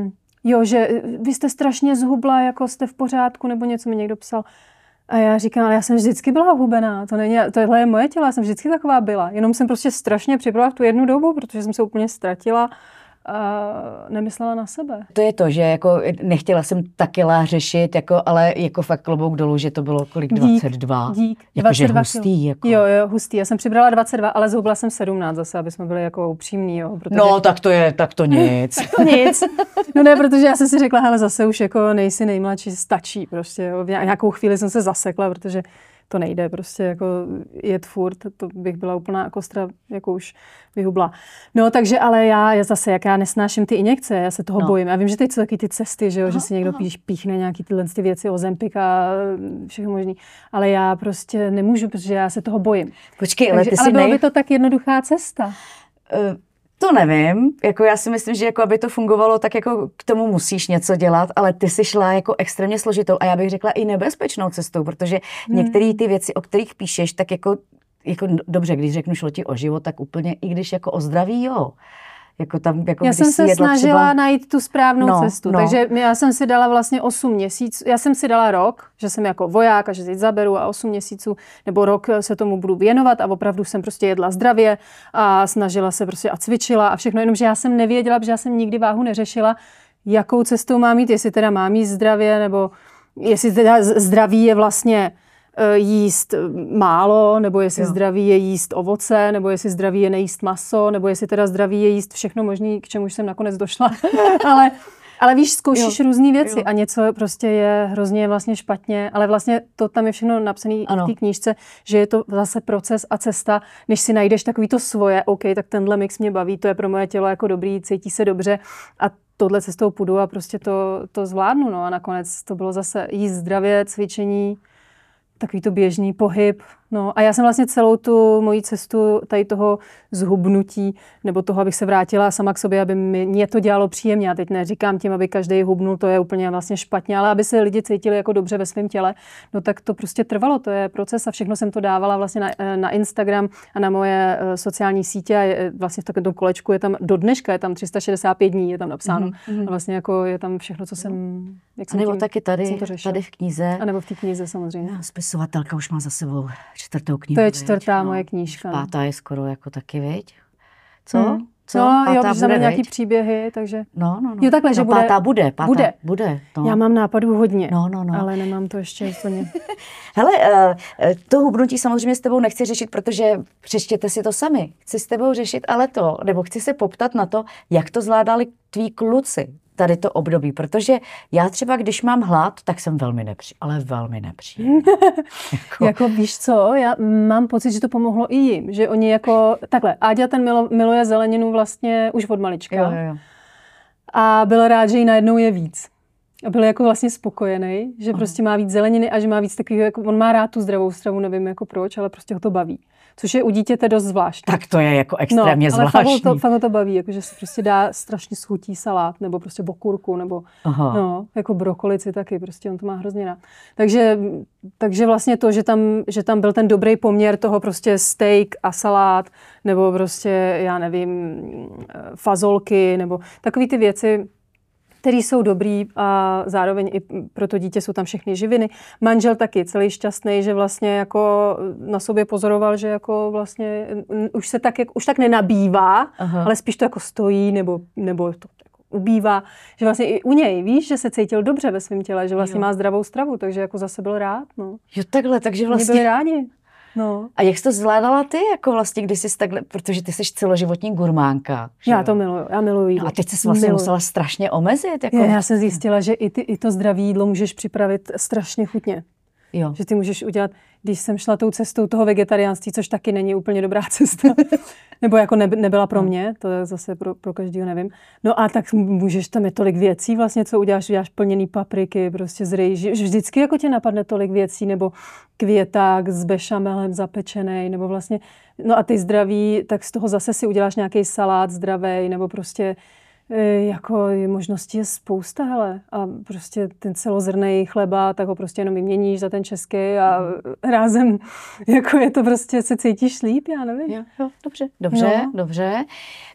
že vy jste strašně zhubla, jako jste v pořádku, nebo něco mi někdo psal. A já říkám, ale já jsem vždycky byla hubená, tohle je moje tělo, já jsem vždycky taková byla. Jenom jsem prostě strašně přibrala v tu jednu dobu, protože jsem se úplně ztratila a nemyslela na sebe. To je to, že jako nechtěla jsem ta kila řešit, jako, ale jako fakt klobouk dolů, že to bylo kolik? 22? Dík. Jakože hustý. Jako. Jo, hustý. Já jsem přibrala 22, ale zhubla jsem 17 zase, aby jsme byli jako upřímní. Jo, protože... No, tak to nic. Tak to nic. No ne, protože já jsem si řekla, hele, zase už jako nejsi nejmladší, stačí prostě. Jo. V nějakou chvíli jsem se zasekla, protože to nejde prostě jako jet furt, to bych byla úplná kostra, jako už vyhubla. No takže, ale já zase, jak já nesnáším ty injekce, já se toho bojím. Já vím, že teď jsou taky ty cesty, že jo, že si někdo píchne nějaký tyhle ty věci, Ozempik a všechno možný, ale já prostě nemůžu, protože já se toho bojím. Počkej, takže, ale byla by to tak jednoduchá cesta. To nevím, jako já si myslím, že jako aby to fungovalo, tak jako k tomu musíš něco dělat, ale ty jsi šla jako extrémně složitou a já bych řekla i nebezpečnou cestou, protože některé ty věci, o kterých píšeš, tak jako dobře, když řeknu šlo ti o život, tak úplně i když jako o zdraví, jo. Jako tam, jako já když jsem se snažila třeba... najít tu správnou cestu, takže já jsem si dala vlastně 8 měsíců, já jsem si dala rok, že jsem jako voják a že teď zaberu a 8 měsíců nebo rok se tomu budu věnovat a opravdu jsem prostě jedla zdravě a snažila se prostě a cvičila a všechno, jenomže já jsem nevěděla, protože já jsem nikdy váhu neřešila, jakou cestou mám jít, jestli teda mám jíst zdravě, nebo jestli teda zdraví je vlastně jíst málo, nebo jestli zdraví je jíst ovoce, nebo jestli zdraví je nejíst maso, nebo jestli teda zdraví je jíst všechno možné, k čemu jsem nakonec došla. ale víš, zkoušíš různý věci a něco prostě je hrozně vlastně špatně, ale vlastně to tam je všechno napsané v té knížce, že je to zase proces a cesta, než si najdeš takový to svoje, OK, tak tenhle mix mě baví, to je pro moje tělo jako dobrý, cítí se dobře a tohle cestou půjdu a prostě to zvládnu. No a nakonec to bylo zase jíst zdravě, cvičení, takový to běžný pohyb. No a já jsem vlastně celou tu moji cestu tady toho zhubnutí, nebo toho, abych se vrátila sama k sobě, aby mě to dělalo příjemně. Já teď neříkám tím, aby každý hubnul, to je úplně vlastně špatně, ale aby se lidi cítili jako dobře ve svém těle, no tak to prostě trvalo, to je proces a všechno jsem to dávala vlastně na Instagram a na moje sociální sítě a vlastně v takovém kolečku je tam do dneška, je tam 365 dní, je tam napsáno. A vlastně jako je tam všechno, co jsem, jak jsem nebo tím, taky tady v knize. A nebo v té knize samozřejmě. Spisovatelka už má za sebou 4. knihu. To je 4. moje knížka. 5. je skoro jako taky, viď? Co? Co? No, jo, protože tam je nějaký příběhy, takže... No. Jo, takhle, že bude. 5. bude. No. Já mám nápadů hodně, no. ale nemám to ještě úplně. Hele, to hubnutí samozřejmě s tebou nechci řešit, protože přečtěte si to sami. Chci s tebou řešit ale to, nebo chci se poptat na to, jak to zvládali tví kluci tady to období, protože já třeba, když mám hlad, tak jsem velmi nepříjemná. Jako víš co, já mám pocit, že to pomohlo i jim, že oni jako, takhle, Áďa ten miluje zeleninu vlastně už od malička. Jo. A byl rád, že jí najednou je víc. A byl jako vlastně spokojený, že prostě má víc zeleniny a že má víc takového, jako on má rád tu zdravou stravu, nevím jako proč, ale prostě ho to baví. Což je u dítěte dost zvláštní. Tak to je jako extrémně zvláštní. Ale fakt ho to baví, jakože se prostě dá strašně schutí salát, nebo prostě okurku, nebo jako brokolici taky, prostě on to má hrozně rád. Takže vlastně to, že tam byl ten dobrý poměr toho prostě steak a salát, nebo prostě, já nevím, fazolky, nebo takový ty věci, který jsou dobrý a zároveň i pro to dítě jsou tam všechny živiny. Manžel taky celý šťastný, že vlastně jako na sobě pozoroval, že jako vlastně už tak nenabývá, ale spíš to jako stojí nebo to jako ubývá. Že vlastně i u něj, víš, že se cítil dobře ve svém těle, že vlastně má zdravou stravu, takže jako zase byl rád. No. Jo, takhle, takže vlastně... Byli rádi. No. A jak jsi to zvládala ty, jako vlastně, když jsi takhle, protože ty jsi celoživotní gurmánka. Já to miluju, já miluji jídlo. No a teď jsi vlastně musela strašně omezit. Jako... Já jsem zjistila, že i to zdravé jídlo můžeš připravit strašně chutně. Jo. Že ty můžeš udělat, když jsem šla tou cestou toho vegetariánství, což taky není úplně dobrá cesta, nebo jako nebyla pro mě, to je zase pro každýho nevím. No a tak můžeš, tam je tolik věcí vlastně, co uděláš plněný papriky, prostě z rejži, vždycky jako tě napadne tolik věcí, nebo květák s bešamelem zapečenej, nebo vlastně, no a ty zdraví, tak z toho zase si uděláš nějaký salát zdravej, nebo prostě jako možností je spousta, hele. A prostě ten celozrnný chleba, tak ho prostě jenom vyměníš za ten český a rázem, jako je to prostě, se cítíš líp, já nevím. Jo, dobře.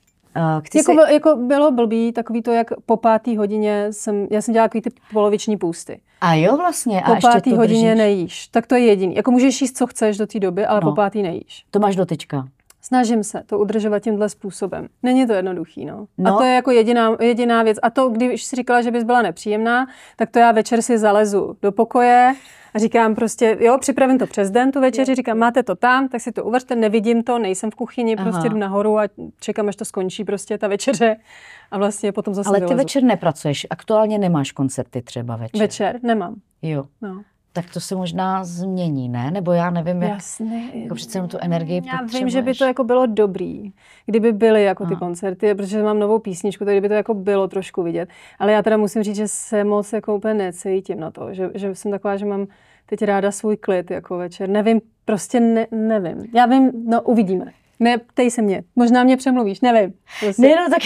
Jako bylo blbý, takový to, jak po 5. hodině já jsem dělala takový ty poloviční půsty. A jo, vlastně. Po 5. hodině nejíš. Tak to je jediný. Jako můžeš jíst, co chceš do té doby, ale po 5. nejíš. To máš doteďka. Snažím se to udržovat tímhle způsobem. Není to jednoduchý, no. A to je jako jediná věc. A to, když jsi říkala, že bys byla nepříjemná, tak to já večer si zalezu do pokoje a říkám prostě, jo, připravím to přes den tu večeři, říkám, máte to tam, tak si to uvařte, nevidím to, nejsem v kuchyni, prostě jdu nahoru a čekám, až to skončí prostě ta večeře a vlastně potom zase Ale ty večer nepracuješ, aktuálně nemáš koncerty třeba večer. Večer nemám. Jo. No. Tak to se možná změní, ne? Nebo já nevím, jak jako přece jenom tu energii potřebuješ. Já vím, že by to jako bylo dobrý, kdyby byly jako ty koncerty, protože mám novou písničku, tak kdyby to jako bylo trošku vidět. Ale já teda musím říct, že se moc jako úplně necítím na to, že jsem taková, že mám teď ráda svůj klid jako večer. Nevím, prostě nevím. Já vím, no uvidíme. Ne, ptej se mě. Možná mě přemluvíš, nevím. Prostě. Ne, no tak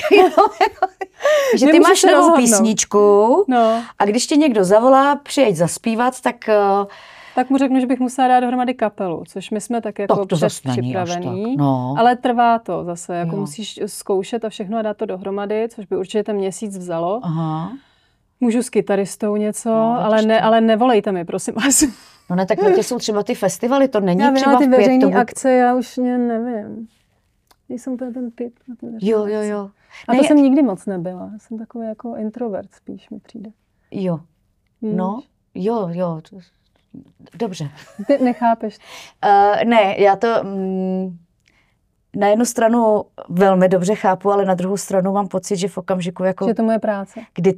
že ty máš novou písničku a když tě někdo zavolá, přijeď zaspívat, tak Tak mu řeknu, že bych musela dát dohromady kapelu, což my jsme tak jako předpřipravený, no. ale trvá to zase, jako musíš zkoušet a všechno a dát to dohromady, což by určitě ten měsíc vzalo. Aha. Můžu s kytaristou něco, No, ale nevolejte mi, prosím vás. No ne, tak na tě jsou třeba ty festivaly, to není já třeba ty v 5. veřejné akce, já už nevím. Nejsem úplně ten typ na ty veřejné Jo. A to jsem nikdy moc nebyla. Jsem takový jako introvert spíš mi přijde. Jo. Víš? No, jo. Dobře. Ty nechápeš. Ne, já to na jednu stranu velmi dobře chápu, ale na druhou stranu mám pocit, že v okamžiku jako... Že to moje práce. Kdy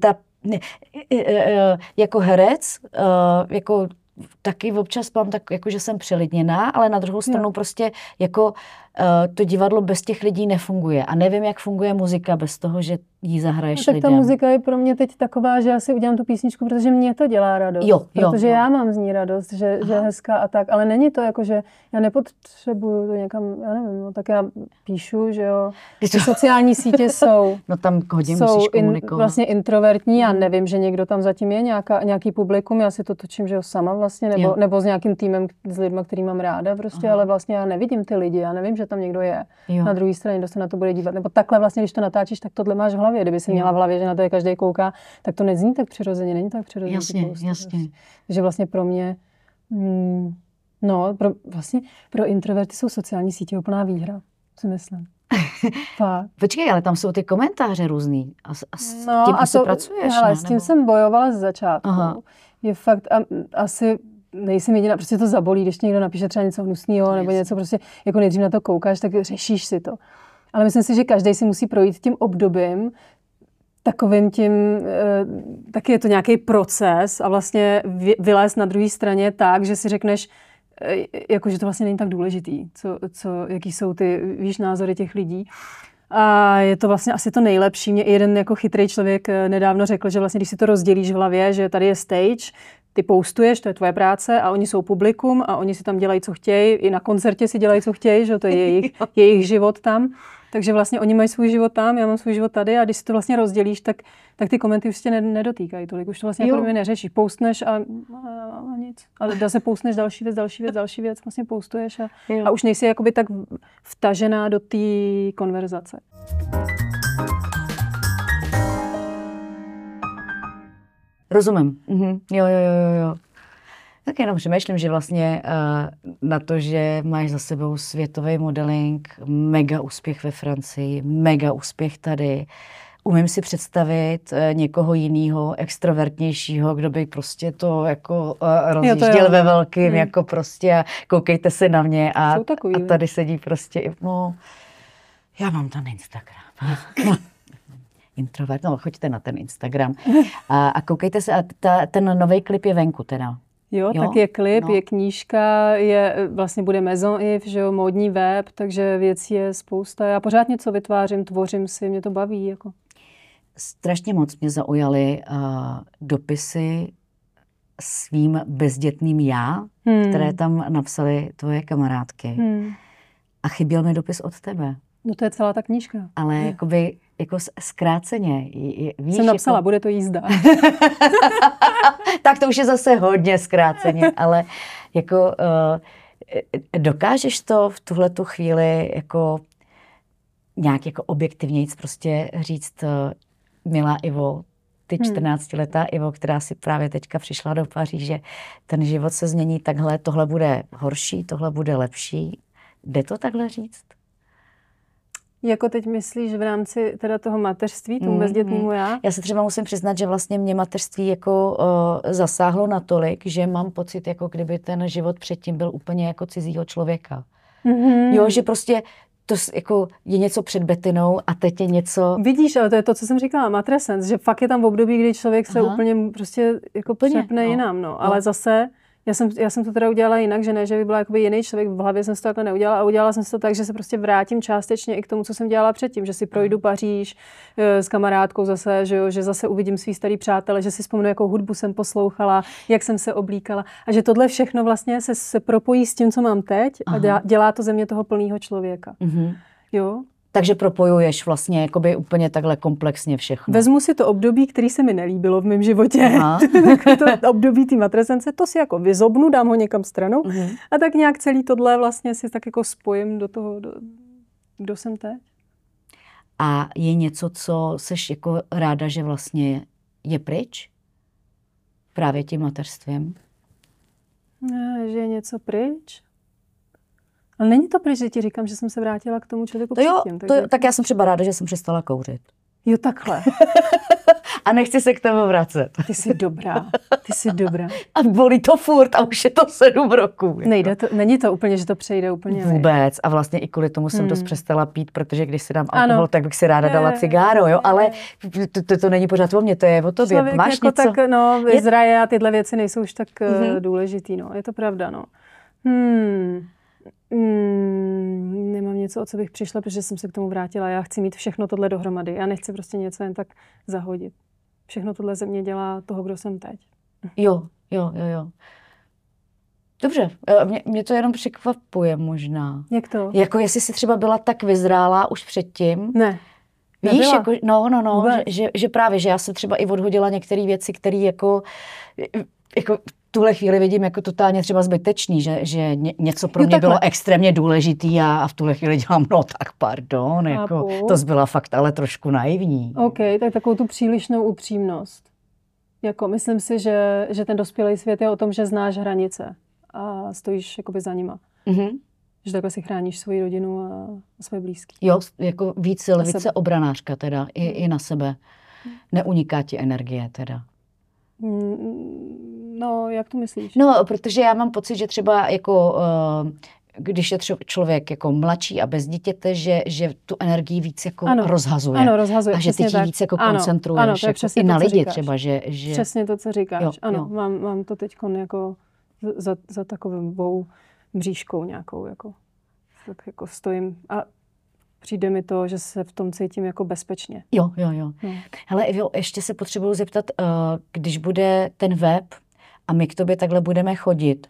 jako herec, jako taky občas mám tak, jako, že jsem přelidněná, ale na druhou stranu prostě jako to divadlo bez těch lidí nefunguje. A nevím, jak funguje muzika bez toho, že jí zahraješ lidem. Tak ta muzika je pro mě teď taková, že já si udělám tu písničku, protože mě to dělá radost. Protože já mám z ní radost, že je hezká a tak. Ale není to jako, že já nepotřebuju to někam, já nevím, no, tak já píšu, že jo. Ty sociální sítě jsou... No tam hodně musíš komunikovat. Vlastně introvertní, já nevím, že někdo tam zatím je, nějaký publikum, já si to točím, že jo, sama vlastně, nebo s nějakým týmem, s lidma, který mám ráda prostě, ale vlastně já nevidím ty lidi, já nevím, že tam někdo je. Na druhé straně, kdo se na to bude dívat. Nebo takhle vlastně, když to natáčíš, tak tohle máš v hlavě. Kdyby si měla v hlavě, že na to je každý kouká, tak to nezní tak přirozeně, není tak přirozeně. Jasně. Takže vlastně pro mě, pro introverty jsou sociální sítě úplná výhra, si myslím. Počkej, ale tam jsou ty komentáře různý. A s tím asi pracuješ, s tím jsem bojovala ze začátku. Aha. Je fakt, asi nejsem jediná, prostě to zabolí, když někdo napíše třeba něco hnusného nebo něco, prostě jako nejdřív na to koukáš, tak řešíš si to. Ale myslím si, že každý si musí projít tím obdobím, takovým tím, taky je to nějaký proces a vlastně vylézt na druhé straně tak, že si řekneš, jako, že to vlastně není tak důležitý, jaký jsou ty, názory těch lidí. A je to vlastně asi to nejlepší. Mě jeden jako chytrý člověk nedávno řekl, že vlastně, když si to rozdělíš v hlavě, že tady je stage, ty postuješ, to je tvoje práce a oni jsou publikum a oni si tam dělají, co chtějí, i na koncertě si dělají, co chtějí, že to je jejich život tam. Takže vlastně oni mají svůj život tam, já mám svůj život tady a když si to vlastně rozdělíš, tak ty komenty už tě nedotýkají tolik. Už to vlastně jako neřešíš. Postneš a nic. A zase postneš další věc, vlastně postuješ a už nejsi jakoby tak vtažená do té konverzace. Rozumím. Jo. Tak jenom přemýšlím, že vlastně na to, že máš za sebou světový modeling, mega úspěch ve Francii, mega úspěch tady. Umím si představit někoho jiného, extrovertnějšího, kdo by prostě to jako rozjížděl ve velkým, jako prostě a koukejte se na mě a tady sedí prostě, já mám ten Instagram. Introvert, choďte na ten Instagram a koukejte se, a ten nový klip je venku teda. Jo, tak je klip, je knížka, vlastně bude Maison Yves, že jo, módní web, takže věcí je spousta. Já pořád něco vytvářím, tvořím si, mě to baví. Jako. Strašně moc mě zaujaly dopisy svým bezdětným já, které tam napsaly tvoje kamarádky. A chyběl mi dopis od tebe. No to je celá ta knížka. Ale jakoby, jako zkráceně. Víš, jsem napsala, bude to jízda. Tak to už je zase hodně zkráceně, ale jako dokážeš to v tuhletu chvíli jako nějak jako objektivnějc prostě říct, milá Ivo, ty 14letá Ivo, která si právě teďka přišla do Paříže, ten život se změní takhle, tohle bude horší, tohle bude lepší. Jde to takhle říct? Jako teď myslíš v rámci teda toho mateřství, tomu bezdětnému já? Já se třeba musím přiznat, že vlastně mě mateřství jako zasáhlo natolik, že mám pocit, jako kdyby ten život předtím byl úplně jako cizího člověka. Jo, že prostě to jako je něco před betinou a teď je něco... Vidíš, ale to je to, co jsem říkala, matrescence, že fakt je tam v období, kdy člověk se úplně prostě jako přepne jinam, ale zase... Já jsem to teda udělala jinak, že ne, že by byla jakoby jiný člověk, v hlavě jsem to takhle neudělala a udělala jsem to tak, že se prostě vrátím částečně i k tomu, co jsem dělala předtím, že si projdu Paříž s kamarádkou zase, že zase uvidím svý starý přátele, že si vzpomenu, jakou hudbu jsem poslouchala, jak jsem se oblíkala a že tohle všechno vlastně se propojí s tím, co mám teď a dělá to ze mě toho plného člověka. Jo? Takže propojuješ vlastně jakoby úplně takhle komplexně všechno. Vezmu si to období, který se mi nelíbilo v mém životě. To období té matrescence, to si jako vyzobnu, dám ho někam stranou a tak nějak celý tohle vlastně si tak jako spojím do toho, kdo jsem teď. A je něco, co seš jako ráda, že vlastně je pryč? Právě tím mateřstvím? Ne, že je něco pryč? Ale není to pryč, že ti říkám, že jsem se vrátila k tomu člověku předtím. Tak já jsem třeba ráda, že jsem přestala kouřit. Jo, takhle. A nechci se k tomu vracet. Ty jsi dobrá. A bolí to furt a už je to 7 roků. Jako. Není to úplně, že to přejde úplně. Vůbec. A vlastně i kvůli tomu jsem dost přestala pít, protože když si dám alkohol, tak bych si ráda dala cigáro, jo. Ale to není pořád o mně, to je o tobě. Člověk máš jako něco? Tak, no, vyzraje a tyhle věci nejsou už tak důležitý, no. Je to pravda, no. Nemám něco, o co bych přišla, protože jsem se k tomu vrátila. Já chci mít všechno tohle dohromady. Já nechci prostě něco jen tak zahodit. Všechno tohle ze mě dělá toho, kdo jsem teď. Jo. Dobře, mě to jenom překvapuje možná. Jak to? Jako jestli jsi třeba byla tak vyzrálá už předtím. Ne. Víš, jako, že právě, že já jsem třeba i odhodila některé věci, které jako tuhle chvíli vidím jako totálně třeba zbytečný, že něco pro mě bylo extrémně důležitý a v tuhle chvíli dělám, no tak pardon, jako, to byla fakt ale trošku naivní. OK, tak takovou tu přílišnou upřímnost. Jako, myslím si, že ten dospělý svět je o tom, že znáš hranice a stojíš jakoby za nima. Že takhle si chráníš svoji rodinu a svoje blízký. Jo, jako více obranářka teda, i na sebe. Neuniká ti energie teda. No, jak to myslíš? No, protože já mám pocit, že třeba jako, když je člověk jako mladší a bez dítěte, že tu energii víc jako rozhazuje. Ano, rozhazuje. A že ty ti víc jako koncentruješ. Ano, to je přesně i na to, lidi říkáš. třeba, že... Přesně to, co říkáš. Jo, ano, jo. Mám to teď jako za takovou mřížkou nějakou. Jako, tak jako stojím a přijde mi to, že se v tom cítím jako bezpečně. Jo. Hele, Ivio, ještě se potřebuju zeptat, když bude ten web a my k tobě takhle budeme chodit,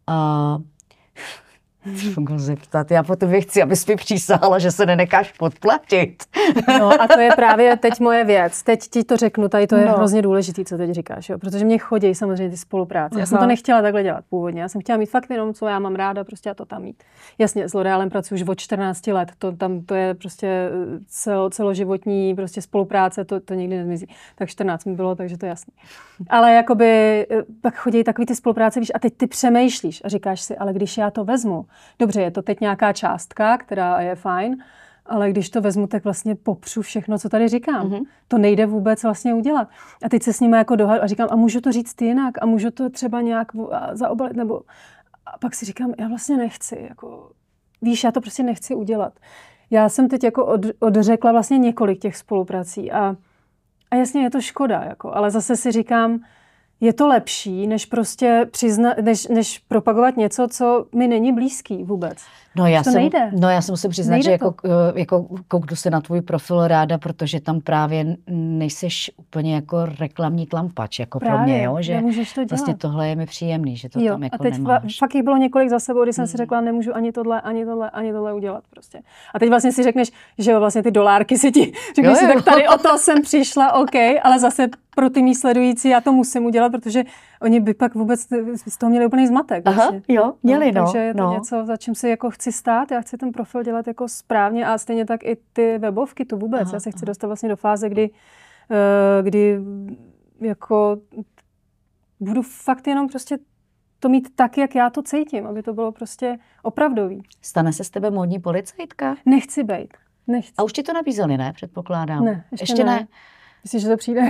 zeptat. Já po tobě chci, abys mi přísahala, že se nenecháš podplatit. No a to je právě teď moje věc. Teď ti to řeknu, tady to je hrozně důležitý, co teď říkáš, jo? Protože mě chodí samozřejmě ty spolupráce. Já jsem to nechtěla takhle dělat původně. Já jsem chtěla mít fakt jenom, co já mám ráda, prostě a to tam mít. Jasně, s L'Oréalem pracuji už od 14 let. To je prostě celoživotní prostě spolupráce, to nikdy nezmizí. Tak 14 mi bylo, takže to je jasný. Ale jakoby pak chodí takový ty spolupráce, víš, a teď ty přemýšlíš a říkáš si, ale když já to vezmu, dobře, je to teď nějaká částka, která je fajn, ale když to vezmu, tak vlastně popřu všechno, co tady říkám. To nejde vůbec vlastně udělat. A teď se s nimi jako dohadu a říkám, a můžu to říct jinak, a můžu to třeba nějak zaobalit, nebo... A pak si říkám, já vlastně nechci, jako... Víš, já to prostě nechci udělat. Já jsem teď jako odřekla vlastně několik těch spoluprací a jasně je to škoda, jako, ale zase si říkám, je to lepší, než prostě než propagovat něco, co mi není blízký vůbec. Já se musím přiznat, že jako kouknu se na tvůj profil ráda, protože tam právě nejseš úplně jako reklamní tlampač, jako právě, pro mě, jo? Že to vlastně tohle je mi příjemný, že to tam jako a teď nemáš. fakt jich bylo několik za sebou, kdy jsem si řekla, nemůžu ani tohle udělat prostě. A teď vlastně si řekneš, že jo, vlastně ty dolárky si ti, řekneš si, tak tady o to jsem přišla, OK, ale zase pro ty mý sledující já to musím udělat, protože oni by pak vůbec z toho měli úplný zmatek. Aha, jo, měli, Takže je to něco, za čím si jako chci stát, já chci ten profil dělat jako správně a stejně tak i ty webovky, to vůbec. Já se chci dostat vlastně do fáze, kdy jako budu fakt jenom prostě to mít tak, jak já to cítím, aby to bylo prostě opravdový. Stane se z tebe módní policajtka? Nechci bejt. Nechci. A už ti to nabízeli, ne? Předpokládám. Ne, ještě ne. Myslíš, že to přijde?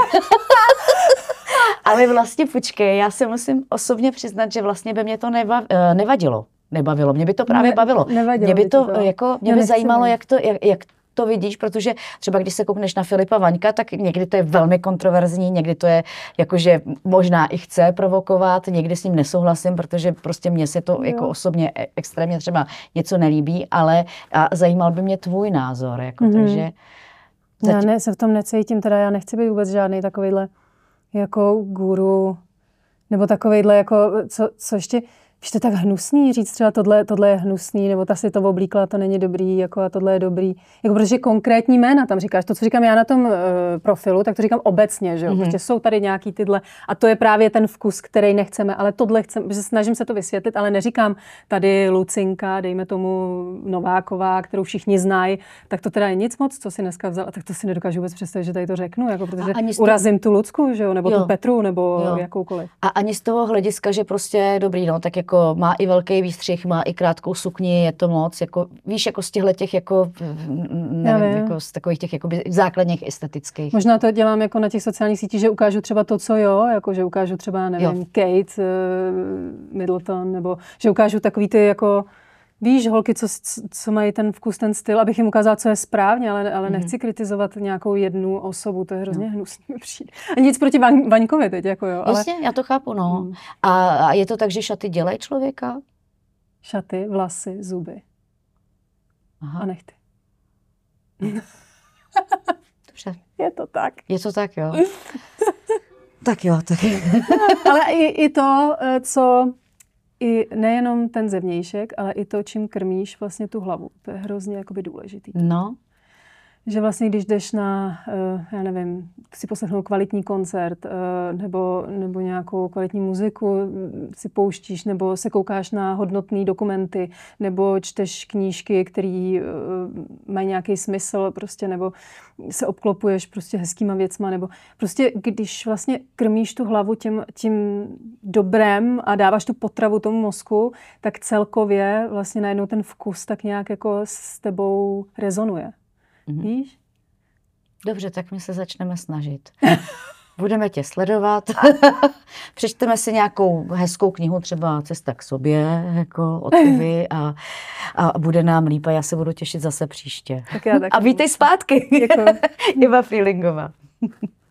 Ale vlastně počkej, já se musím osobně přiznat, že vlastně by mě to nebavilo. Mě by to právě bavilo. Mě by to jako, mě by zajímalo, jak to vidíš, protože třeba když se koukneš na Filipa Vaňka, tak někdy to je velmi kontroverzní, někdy to je jakože možná i chce provokovat, někdy s ním nesouhlasím, protože prostě mně se to jako osobně extrémně třeba něco nelíbí, ale zajímal by mě tvůj názor, jako, takže... Já se v tom necítím, teda já nechci být vůbec žádný takovejhle jako guru, nebo takovejhle jako, co ještě, Víš, to je tak hnusný říct třeba tohle je hnusný, nebo ta si to oblíkla, to není dobrý, jako a tohle je dobrý. Jako protože konkrétní jména tam říkáš, to, co říkám já na tom profilu, tak to říkám obecně, že jo. Prostě jsou tady nějaký tyhle a to je právě ten vkus, který nechceme, ale tohle chceme, že snažím se to vysvětlit, ale neříkám tady Lucinka, dejme tomu Nováková, kterou všichni znají, tak to teda je nic moc, co si dneska vzala, tak to si nedokážu vůbec představit, že tady to řeknu, jako protože urazím tu Lucku, že jo, nebo tu Petru, nebo jakoukoliv. A ani z toho hlediska, že prostě dobrý, no, tak jako má i velký výstřih, má i krátkou sukni, je to moc, jako víš, jako z těchto jako, nevím, jako z takových těch jako základních estetických. Možná to dělám jako na těch sociálních sítích, že ukážu třeba to, co jo, jako že ukážu třeba, nevím, Kate Middleton, nebo že ukážu takový ty jako, víš, holky, co mají ten vkus, ten styl, abych jim ukázala, co je správně, ale nechci kritizovat nějakou jednu osobu, to je hrozně hnusný přijde. A nic proti Vaňkovi teď, jako jo. Ale... Jasně, já to chápu, no. A je to tak, že šaty dělají člověka? Šaty, vlasy, zuby. Aha. A nechty. Dobře. Je to tak. Je to tak, jo. Tak jo, tak. Ale i to, co... I nejenom ten zevnějšek, ale i to, čím krmíš vlastně tu hlavu. To je hrozně jakoby důležitý. No. Že vlastně, když jdeš na, já nevím, si poslechnout kvalitní koncert nebo nějakou kvalitní muziku si pouštíš, nebo se koukáš na hodnotné dokumenty, nebo čteš knížky, které mají nějaký smysl, prostě, nebo se obklopuješ prostě hezkýma věcma, nebo prostě když vlastně krmíš tu hlavu tím dobrem a dáváš tu potravu tomu mozku, tak celkově vlastně najednou ten vkus tak nějak jako s tebou rezonuje. Víš? Dobře, tak my se začneme snažit. Budeme tě sledovat. Přečteme si nějakou hezkou knihu, třeba Cesta k sobě, jako od Ivy a bude nám líp a já se budu těšit zase příště. Tak já taky. A vítej zpátky. Iva Freelingová.